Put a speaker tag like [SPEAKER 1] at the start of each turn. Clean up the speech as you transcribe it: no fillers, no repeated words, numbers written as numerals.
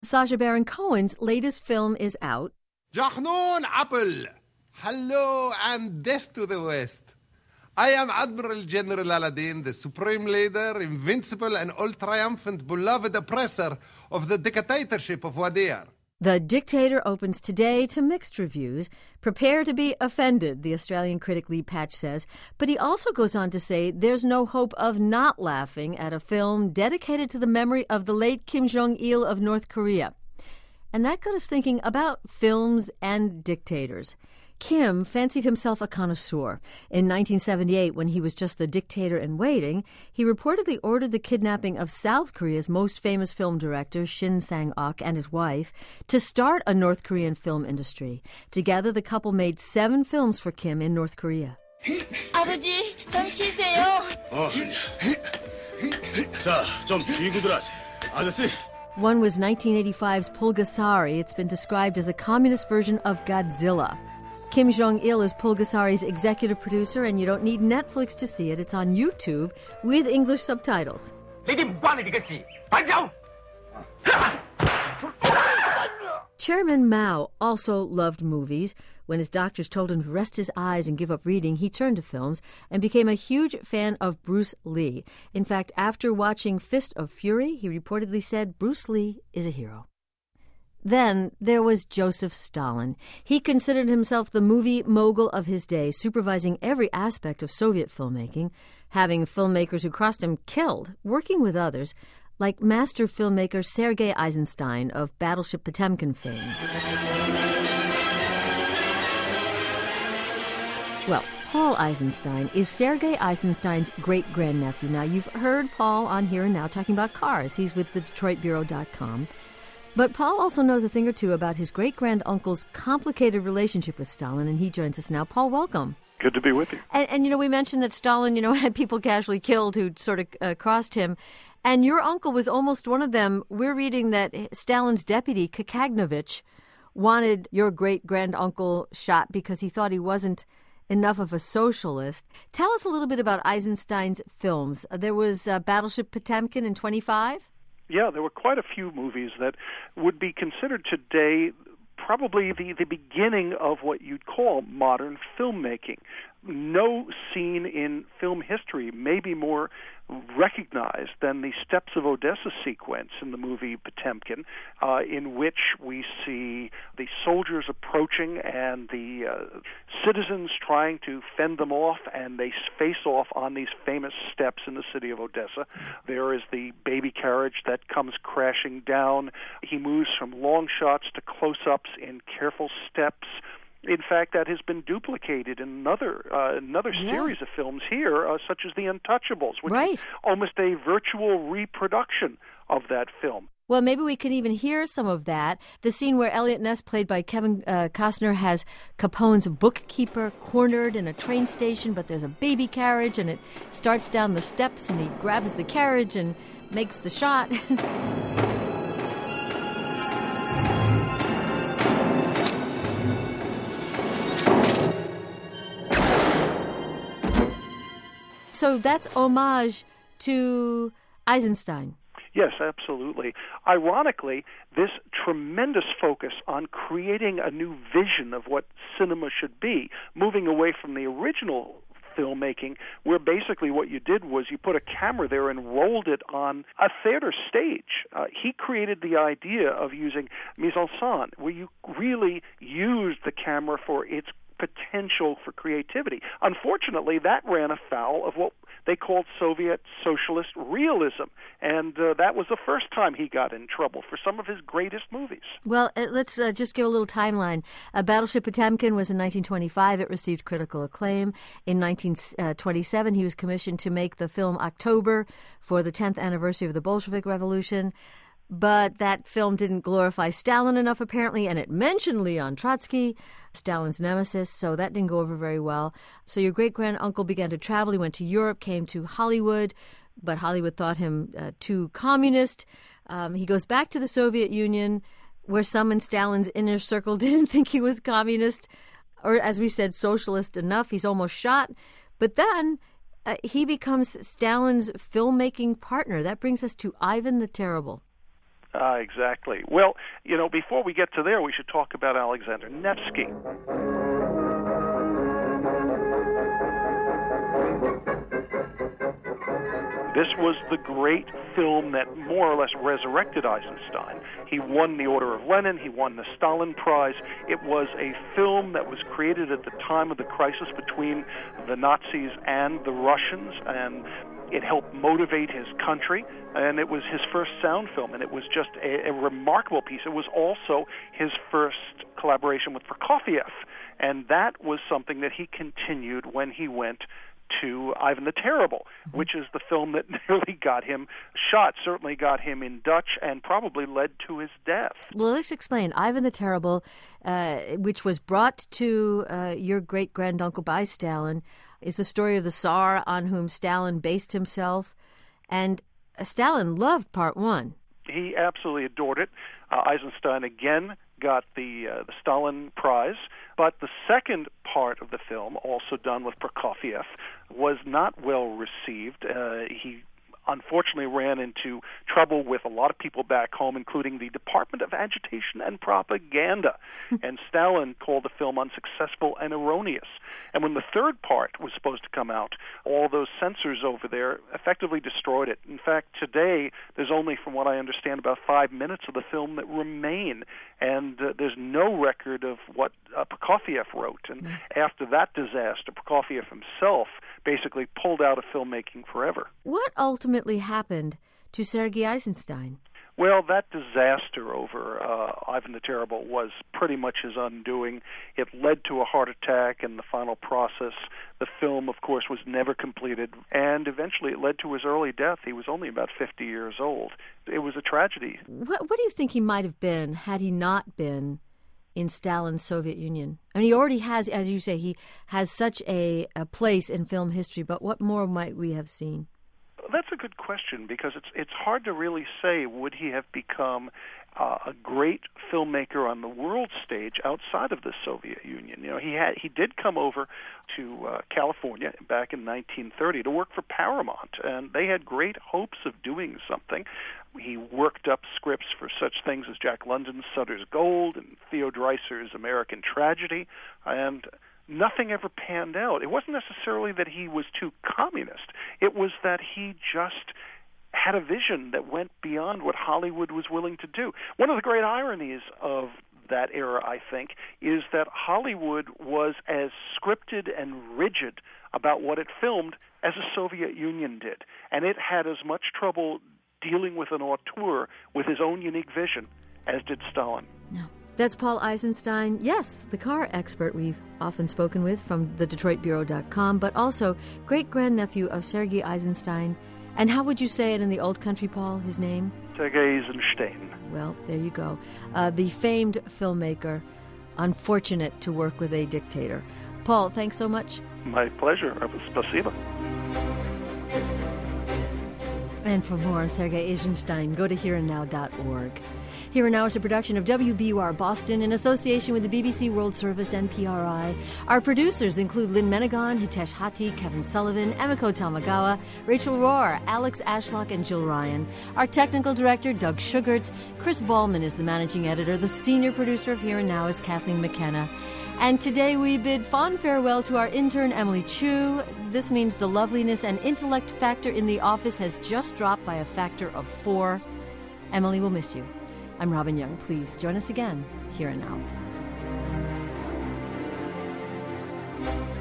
[SPEAKER 1] Sacha Baron Cohen's latest film is out.
[SPEAKER 2] Jahnoon Apple, hello and death to the West. I am Admiral General Aladdin, the supreme leader, invincible and all-triumphant, beloved oppressor of the dictatorship of Wadir.
[SPEAKER 1] The Dictator opens today to mixed reviews. Prepare to be offended, the Australian critic Lee Patch says. But he also goes on to say there's no hope of not laughing at a film dedicated to the memory of the late Kim Jong-il of North Korea. And that got us thinking about films and dictators. Kim fancied himself a connoisseur. In 1978, when he was just the dictator in waiting, he reportedly ordered the kidnapping of South Korea's most famous film director, Shin Sang-ok, and his wife, to start a North Korean film industry. Together, the couple made 7 films for Kim in North Korea.
[SPEAKER 3] 아버지, 좀 쉬세요.
[SPEAKER 4] 자, 좀 쉬고 들어가세요. 아저씨.
[SPEAKER 1] One was 1985's Pulgasari. It's been described as a communist version of Godzilla. Kim Jong-il is Pulgasari's executive producer, and you don't need Netflix to see it. It's on YouTube with English subtitles. Chairman Mao also loved movies. When his doctors told him to rest his eyes and give up reading, he turned to films and became a huge fan of Bruce Lee. In fact, after watching Fist of Fury, he reportedly said Bruce Lee is a hero. Then there was Joseph Stalin. He considered himself the movie mogul of his day, supervising every aspect of Soviet filmmaking, having filmmakers who crossed him killed, working with others, like master filmmaker Sergei Eisenstein of Battleship Potemkin fame. Well, Paul Eisenstein is Sergei Eisenstein's great-grandnephew. Now, you've heard Paul on Here and Now talking about cars. He's with the DetroitBureau.com. But Paul also knows a thing or two about his great-granduncle's complicated relationship with Stalin, and he joins us now. Paul, welcome.
[SPEAKER 5] Good to be with you.
[SPEAKER 1] And we mentioned that Stalin, had people casually killed who sort of crossed him. And your uncle was almost one of them. We're reading that Stalin's deputy, Kakagnovich, wanted your great-granduncle shot because he thought he wasn't enough of a socialist. Tell us a little bit about Eisenstein's films. There was Battleship Potemkin in 25?
[SPEAKER 5] Yeah, there were quite a few movies that would be considered today probably the beginning of what you'd call modern filmmaking. No scene in film history may be more recognized than the Steps of Odessa sequence in the movie Potemkin, in which we see the soldiers approaching and the citizens trying to fend them off, and they face off on these famous steps in the city of Odessa. There is the baby carriage that comes crashing down. He moves from long shots to close-ups in careful steps. In fact, that has been duplicated in another series of films here, such as The Untouchables, which is almost a virtual reproduction of that film.
[SPEAKER 1] Well, maybe we could even hear some of that. The scene where Elliot Ness, played by Kevin Costner, has Capone's bookkeeper cornered in a train station, but there's a baby carriage, and it starts down the steps, and he grabs the carriage and makes the shot. So that's homage to Eisenstein.
[SPEAKER 5] Yes, absolutely. Ironically, this tremendous focus on creating a new vision of what cinema should be, moving away from the original filmmaking, where basically what you did was you put a camera there and rolled it on a theater stage. He created the idea of using mise-en-scène, where you really used the camera for its potential for creativity. Unfortunately, that ran afoul of what they called Soviet socialist realism, and that was the first time he got in trouble for some of his greatest movies.
[SPEAKER 1] Well, let's just give a little timeline. Battleship Potemkin was in 1925. It received critical acclaim. In 1927, he was commissioned to make the film October for the 10th anniversary of the Bolshevik Revolution. But that film didn't glorify Stalin enough, apparently, and it mentioned Leon Trotsky, Stalin's nemesis, so that didn't go over very well. So your great-granduncle began to travel. He went to Europe, came to Hollywood, but Hollywood thought him too communist. He goes back to the Soviet Union, where some in Stalin's inner circle didn't think he was communist, or, as we said, socialist enough. He's almost shot. But then he becomes Stalin's filmmaking partner. That brings us to Ivan the Terrible.
[SPEAKER 5] Exactly. Well, before we get to there, we should talk about Alexander Nevsky. This was the great film that more or less resurrected Eisenstein. He won the Order of Lenin. He won the Stalin Prize. It was a film that was created at the time of the crisis between the Nazis and the Russians, and it helped motivate his country, and it was his first sound film, and it was just a remarkable piece. It was also his first collaboration with Prokofiev, and that was something that he continued when he went to Ivan the Terrible, which is the film that nearly got him shot, certainly got him in Dutch, and probably led to his death.
[SPEAKER 1] Well, let's explain. Ivan the Terrible, which was brought to your great-granduncle by Stalin, is the story of the Tsar on whom Stalin based himself. And Stalin loved part one.
[SPEAKER 5] He absolutely adored it. Eisenstein again got the Stalin Prize, but the second part of the film, also done with Prokofiev, was not well received. He unfortunately ran into trouble with a lot of people back home, including the Department of Agitation and Propaganda, and Stalin called the film unsuccessful and erroneous. And when the third part was supposed to come out, all those censors over there effectively destroyed it. In fact, today, there's only, from what I understand, about 5 minutes of the film that remain, and there's no record of what Prokofiev wrote. And after that disaster, Prokofiev himself basically pulled out of filmmaking forever.
[SPEAKER 1] What ultimately happened to Sergei Eisenstein?
[SPEAKER 5] Well, that disaster over Ivan the Terrible was pretty much his undoing. It led to a heart attack in the final process. The film, of course, was never completed, and eventually it led to his early death. He was only about 50 years old. It was a tragedy.
[SPEAKER 1] What do you think he might have been had he not been in Stalin's Soviet Union? I mean, he already has, as you say, he has such a place in film history, but what more might we have seen?
[SPEAKER 5] That's a good question, because it's hard to really say. Would he have become a great filmmaker on the world stage outside of the Soviet Union? He did come over to California back in 1930 to work for Paramount, and they had great hopes of doing something. He worked up scripts for such things as Jack London's Sutter's Gold and Theo Dreiser's American Tragedy, and nothing ever panned out. It wasn't necessarily that he was too communist. It was that he just had a vision that went beyond what Hollywood was willing to do. One of the great ironies of that era, I think, is that Hollywood was as scripted and rigid about what it filmed as the Soviet Union did. And it had as much trouble dealing with an auteur with his own unique vision as did Stalin.
[SPEAKER 1] No. That's Paul Eisenstein, yes, the car expert we've often spoken with from thedetroitbureau.com, but also great-grandnephew of Sergei Eisenstein. And how would you say it in the old country, Paul, his name?
[SPEAKER 5] Sergei Eisenstein.
[SPEAKER 1] Well, there you go. The famed filmmaker, unfortunate to work with a dictator. Paul, thanks so much.
[SPEAKER 5] My pleasure. Spasibo.
[SPEAKER 1] And for more on Sergei Eisenstein, go to hereandnow.org. Here and Now is a production of WBUR Boston in association with the BBC World Service and PRI. Our producers include Lynn Menegon, Hitesh Hati, Kevin Sullivan, Emiko Tamagawa, Rachel Rohr, Alex Ashlock, and Jill Ryan. Our technical director, Doug Sugarts. Chris Ballman is the managing editor. The senior producer of Here and Now is Kathleen McKenna. And today we bid fond farewell to our intern, Emily Chu. This means the loveliness and intellect factor in the office has just dropped by a factor of 4. Emily will miss you. I'm Robin Young. Please join us again, Here and Now.